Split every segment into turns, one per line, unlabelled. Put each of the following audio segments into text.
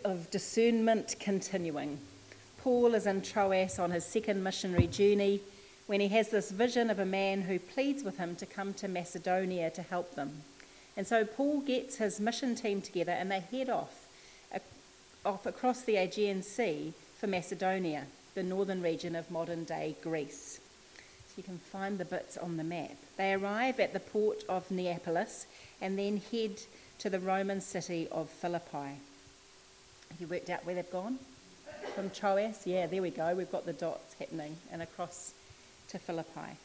of discernment continuing. Paul is in Troas on his second missionary journey when he has this vision of a man who pleads with him to come to Macedonia to help them. And so Paul gets his mission team together and they head off across the Aegean Sea for Macedonia, the northern region of modern-day Greece. So you can find the bits on the map. They arrive at the port of Neapolis and then head to the Roman city of Philippi. Have you worked out where they've gone? From Troas? Yeah, there we go. We've got the dots happening and across to Philippi.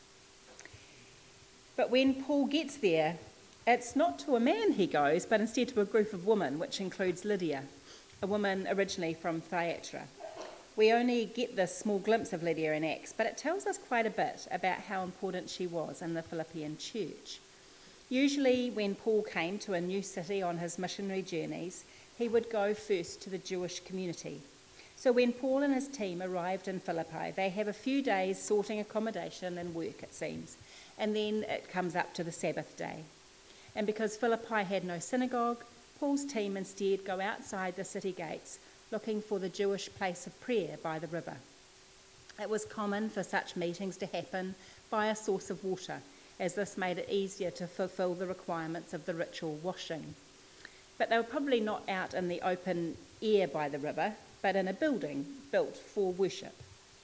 But when Paul gets there, it's not to a man he goes, but instead to a group of women, which includes Lydia, a woman originally from Thyatira. We only get this small glimpse of Lydia in Acts, but it tells us quite a bit about how important she was in the Philippian church. Usually when Paul came to a new city on his missionary journeys, he would go first to the Jewish community. So when Paul and his team arrived in Philippi, they have a few days sorting accommodation and work, it seems, and then it comes up to the Sabbath day. And because Philippi had no synagogue, Paul's team instead go outside the city gates looking for the Jewish place of prayer by the river. It was common for such meetings to happen by a source of water, as this made it easier to fulfill the requirements of the ritual washing. But they were probably not out in the open air by the river, but in a building built for worship.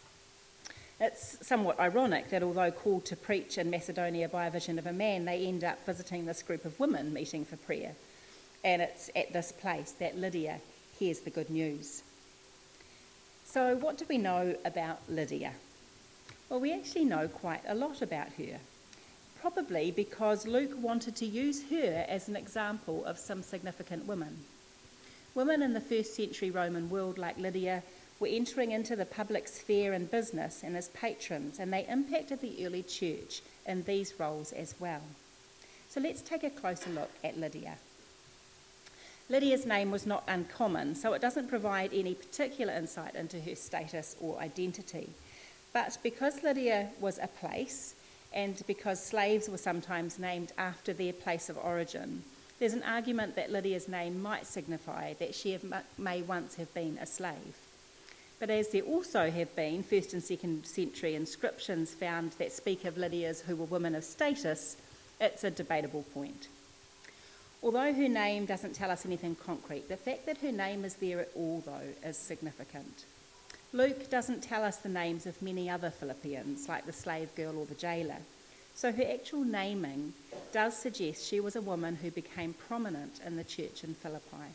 It's somewhat ironic that although called to preach in Macedonia by a vision of a man, they end up visiting this group of women meeting for prayer. And it's at this place that Lydia hears the good news. So what do we know about Lydia? Well, we actually know quite a lot about her, probably because Luke wanted to use her as an example of some significant women. Women in the first century Roman world like Lydia were entering into the public sphere and business and as patrons, and they impacted the early church in these roles as well. So let's take a closer look at Lydia. Lydia's name was not uncommon, so it doesn't provide any particular insight into her status or identity. But because Lydia was a place, and because slaves were sometimes named after their place of origin, there's an argument that Lydia's name might signify that she may once have been a slave. But as there also have been 1st and 2nd century inscriptions found that speak of Lydias who were women of status, it's a debatable point. Although her name doesn't tell us anything concrete, the fact that her name is there at all, though, is significant. Luke doesn't tell us the names of many other Philippians, like the slave girl or the jailer. So her actual naming does suggest she was a woman who became prominent in the church in Philippi.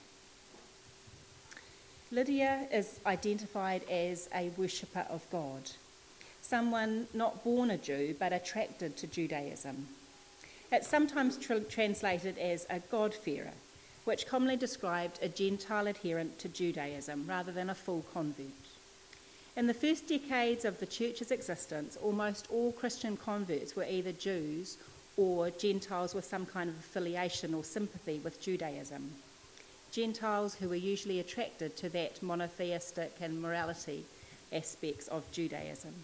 Lydia is identified as a worshipper of God, someone not born a Jew but attracted to Judaism. It's sometimes translated as a God-fearer, which commonly described a Gentile adherent to Judaism rather than a full convert. In the first decades of the church's existence, almost all Christian converts were either Jews or Gentiles with some kind of affiliation or sympathy with Judaism. Gentiles who were usually attracted to that monotheistic and morality aspects of Judaism.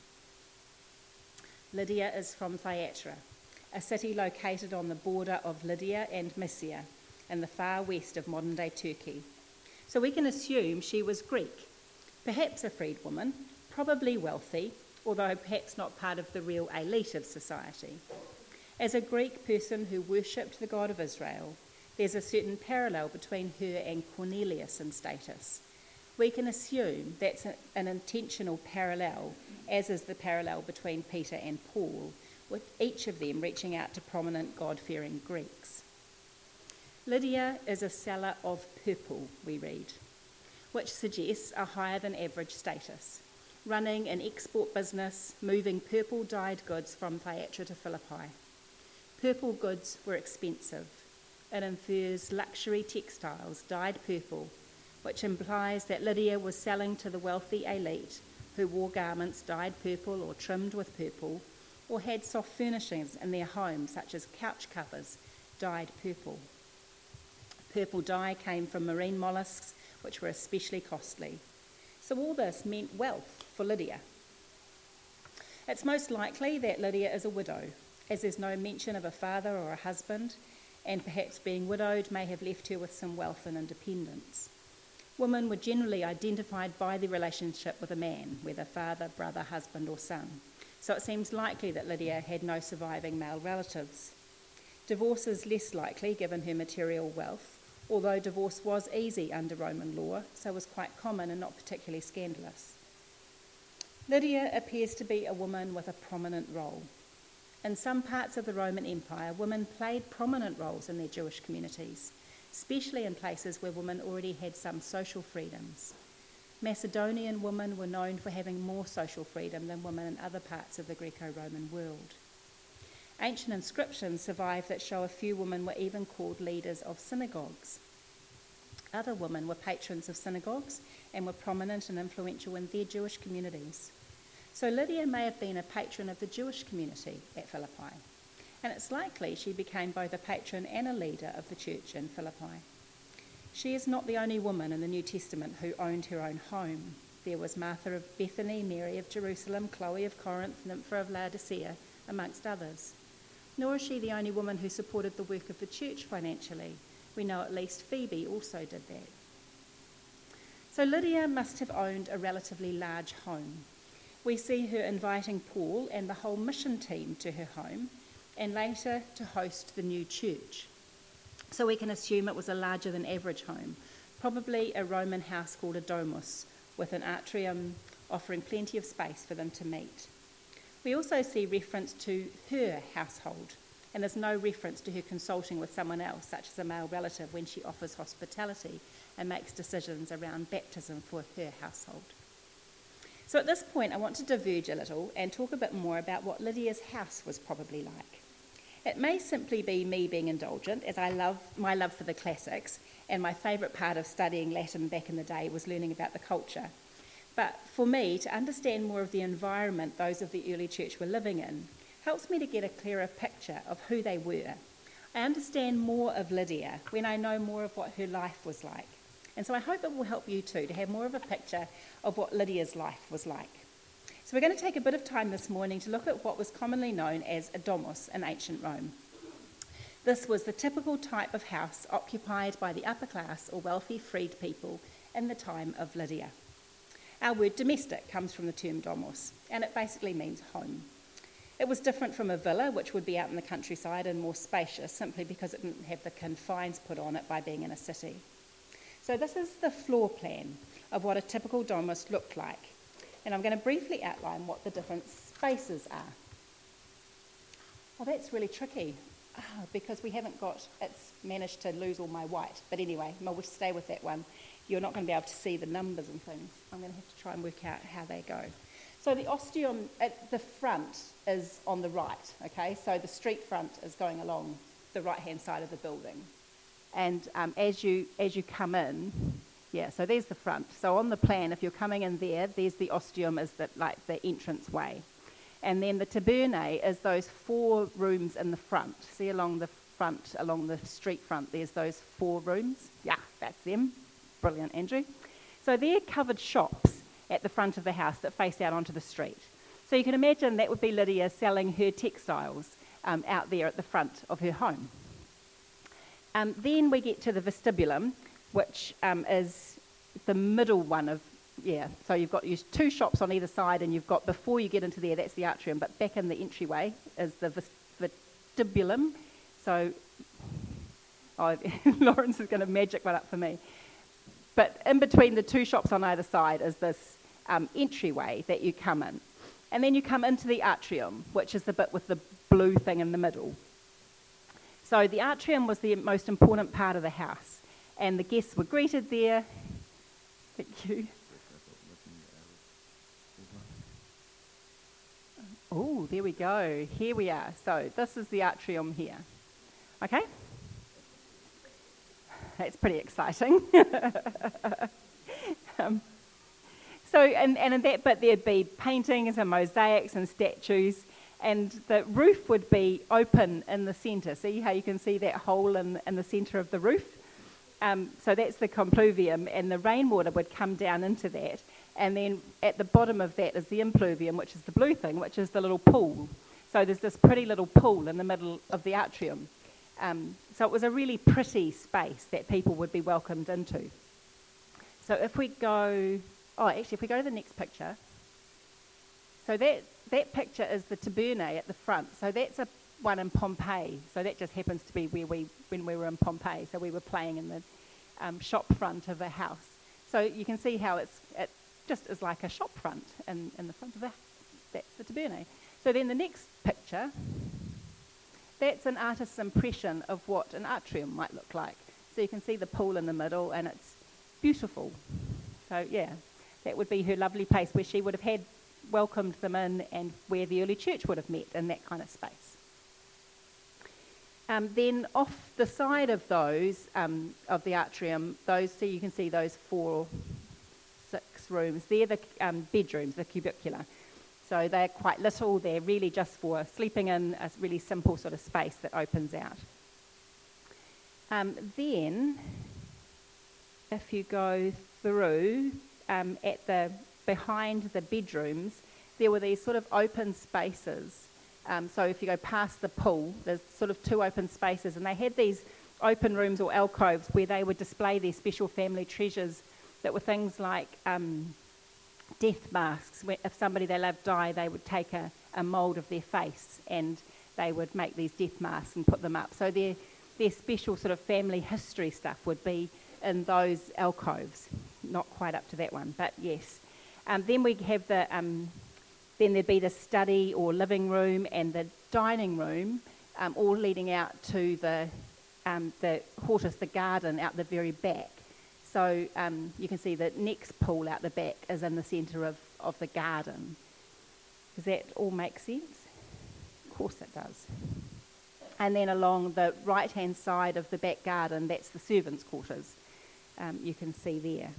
Lydia is from Thyatira, a city located on the border of Lydia and Mysia in the far west of modern-day Turkey. So we can assume she was Greek, perhaps a freedwoman, probably wealthy, although perhaps not part of the real elite of society. As a Greek person who worshipped the God of Israel, there's a certain parallel between her and Cornelius in status. We can assume that's an intentional parallel, as is the parallel between Peter and Paul, with each of them reaching out to prominent God-fearing Greeks. Lydia is a seller of purple, we read, which suggests a higher than average status, running an export business, moving purple dyed goods from Thyatira to Philippi. Purple goods were expensive. It infers luxury textiles dyed purple, which implies that Lydia was selling to the wealthy elite who wore garments dyed purple or trimmed with purple, or had soft furnishings in their homes, such as couch covers, dyed purple. Purple dye came from marine molluscs, which were especially costly. So all this meant wealth for Lydia. It's most likely that Lydia is a widow, as there's no mention of a father or a husband, and perhaps being widowed may have left her with some wealth and independence. Women were generally identified by their relationship with a man, whether father, brother, husband or son. So it seems likely that Lydia had no surviving male relatives. Divorce is less likely given her material wealth, although divorce was easy under Roman law, so was quite common and not particularly scandalous. Lydia appears to be a woman with a prominent role. In some parts of the Roman Empire, women played prominent roles in their Jewish communities, especially in places where women already had some social freedoms. Macedonian women were known for having more social freedom than women in other parts of the Greco-Roman world. Ancient inscriptions survive that show a few women were even called leaders of synagogues. Other women were patrons of synagogues and were prominent and influential in their Jewish communities. So Lydia may have been a patron of the Jewish community at Philippi, and it's likely she became both a patron and a leader of the church in Philippi. She is not the only woman in the New Testament who owned her own home. There was Martha of Bethany, Mary of Jerusalem, Chloe of Corinth, Nympha of Laodicea, amongst others. Nor is she the only woman who supported the work of the church financially. We know at least Phoebe also did that. So Lydia must have owned a relatively large home. We see her inviting Paul and the whole mission team to her home, and later to host the new church. So we can assume it was a larger than average home, probably a Roman house called a domus, with an atrium offering plenty of space for them to meet. We also see reference to her household, and there's no reference to her consulting with someone else, such as a male relative, when she offers hospitality and makes decisions around baptism for her household. So at this point, I want to diverge a little and talk a bit more about what Lydia's house was probably like. It may simply be me being indulgent, as my love for the classics, and my favourite part of studying Latin back in the day was learning about the culture. But for me, to understand more of the environment those of the early church were living in helps me to get a clearer picture of who they were. I understand more of Lydia when I know more of what her life was like. And so I hope it will help you too, to have more of a picture of what Lydia's life was like. So we're going to take a bit of time this morning to look at what was commonly known as a domus in ancient Rome. This was the typical type of house occupied by the upper class or wealthy freed people in the time of Lydia. Our word domestic comes from the term domus, and it basically means home. It was different from a villa, which would be out in the countryside and more spacious, simply because it didn't have the confines put on it by being in a city. So this is the floor plan of what a typical domus looked like. And I'm going to briefly outline what the different spaces are. Oh, that's really tricky, because it's managed to lose all my white. But anyway, we'll stay with that one. You're not going to be able to see the numbers and things. I'm going to have to try and work out how they go. So the ostium at the front is on the right, okay? So the street front is going along the right-hand side of the building. And as you come in, so there's the front. So on the plan, if you're coming in there's the ostium as the entrance way. And then the tabernae is those 4 rooms in the front. See along the front, along the street front, there's those 4 rooms. Yeah, that's them. Brilliant, Andrew. So they're covered shops at the front of the house that face out onto the street. So you can imagine that would be Lydia selling her textiles out there at the front of her home. Then we get to the vestibulum, which is the middle one of, so you've got 2 shops on either side, and you've got, before you get into there, that's the atrium, but back in the entryway is the vestibulum. So, Lawrence is going to magic one up for me. But in between the 2 shops on either side is this entryway that you come in. And then you come into the atrium, which is the bit with the blue thing in the middle. So the atrium was the most important part of the house, and the guests were greeted there. Thank you. Oh, there we go. Here we are. So this is the atrium here. Okay? That's pretty exciting. So in that bit there'd be paintings and mosaics and statues, and the roof would be open in the centre. See how you can see that hole in the centre of the roof? So that's the compluvium, and the rainwater would come down into that. And then at the bottom of that is the impluvium, which is the blue thing, which is the little pool. So there's this pretty little pool in the middle of the atrium. So it was a really pretty space that people would be welcomed into. So if we go to the next picture, so that picture is the Tabernae at the front. So that's one in Pompeii. So that just happens to be when we were in Pompeii. So we were playing in the shop front of a house. So you can see how it just is like a shop front in the front of the house. That's the Tabernae. So then the next picture, that's an artist's impression of what an atrium might look like. So you can see the pool in the middle, and it's beautiful. So yeah, that would be her lovely place where she would have had welcomed them in, and where the early church would have met in that kind of space. Then off the side of those, of the atrium, so you can see those 4 or 6 rooms. They're the bedrooms, the cubicula. So they're quite little. They're really just for sleeping in, a really simple sort of space that opens out. Then, if you go through, behind the bedrooms, there were these sort of open spaces. So if you go past the pool, there's sort of 2 open spaces, and they had these open rooms or alcoves where they would display their special family treasures that were things like death masks. If somebody they loved died, they would take a mould of their face and they would make these death masks and put them up. So their special sort of family history stuff would be in those alcoves. Not quite up to that one, but yes. Then we have then there'd be the study or living room and the dining room, all leading out to the hortus, the garden out the very back. So you can see the next pool out the back is in the centre of the garden. Does that all make sense? Of course it does. And then along the right-hand side of the back garden, that's the servants' quarters. You can see there.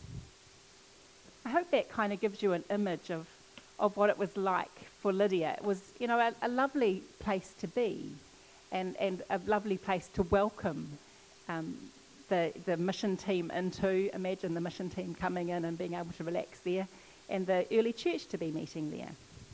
I hope that kind of gives you an image of what it was like for Lydia. It was, a lovely place to be, and a lovely place to welcome the mission team into. Imagine the mission team coming in and being able to relax there, and the early church to be meeting there.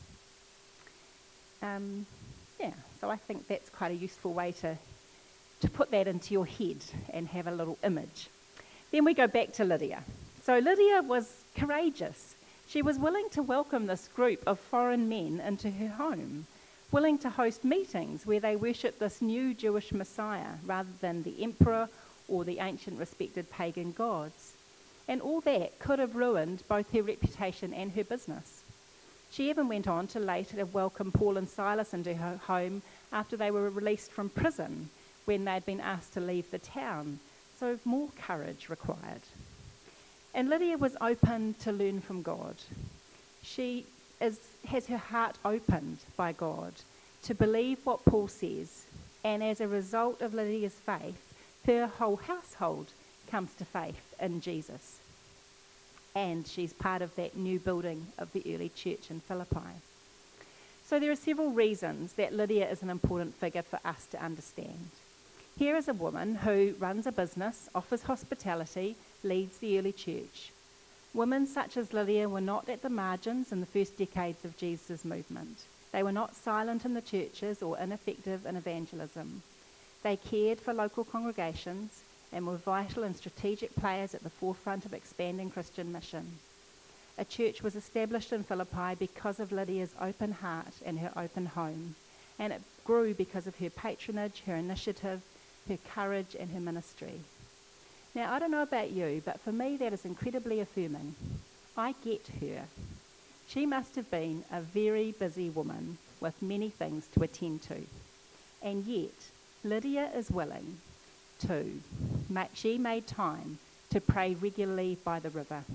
So I think that's quite a useful way to put that into your head and have a little image. Then we go back to Lydia. So Lydia was courageous. She was willing to welcome this group of foreign men into her home, willing to host meetings where they worshipped this new Jewish Messiah rather than the emperor or the ancient respected pagan gods. And all that could have ruined both her reputation and her business. She even went on to later welcome Paul and Silas into her home after they were released from prison, when they'd been asked to leave the town. So more courage required. And Lydia was open to learn from God. She has her heart opened by God to believe what Paul says, and as a result of Lydia's faith, her whole household comes to faith in Jesus. And she's part of that new building of the early church in Philippi. So there are several reasons that Lydia is an important figure for us to understand. Here is a woman who runs a business, offers hospitality, leads the early church. Women such as Lydia were not at the margins in the first decades of Jesus' movement. They were not silent in the churches or ineffective in evangelism. They cared for local congregations and were vital and strategic players at the forefront of expanding Christian mission. A church was established in Philippi because of Lydia's open heart and her open home, and it grew because of her patronage, her initiative, her courage and her ministry. Now, I don't know about you, but for me that is incredibly affirming. I get her. She must have been a very busy woman with many things to attend to. And yet, Lydia is willing to. She made time to pray regularly by the river.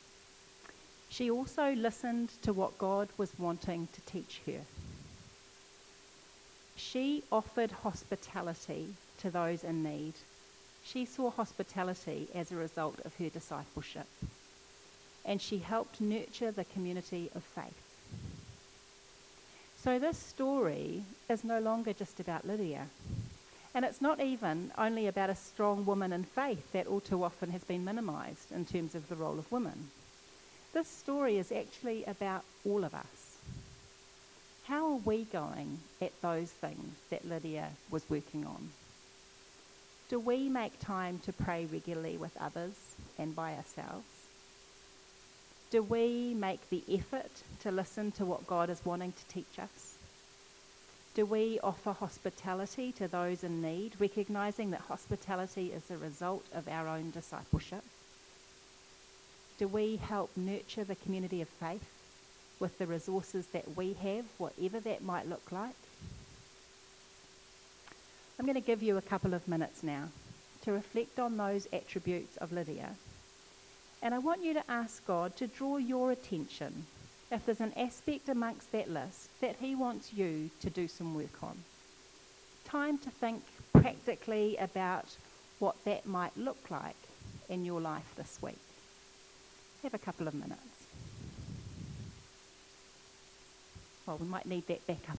She also listened to what God was wanting to teach her. She offered hospitality to those in need. She saw hospitality as a result of her discipleship, and she helped nurture the community of faith. So this story is no longer just about Lydia, and it's not even only about a strong woman in faith that all too often has been minimised in terms of the role of women. This story is actually about all of us. How are we going at those things that Lydia was working on? Do we make time to pray regularly with others and by ourselves? Do we make the effort to listen to what God is wanting to teach us? Do we offer hospitality to those in need, recognizing that hospitality is a result of our own discipleship? Do we help nurture the community of faith with the resources that we have, whatever that might look like? I'm going to give you a couple of minutes now to reflect on those attributes of Lydia. And I want you to ask God to draw your attention if there's an aspect amongst that list that he wants you to do some work on. Time to think practically about what that might look like in your life this week. Have a couple of minutes. Well, we might need that back up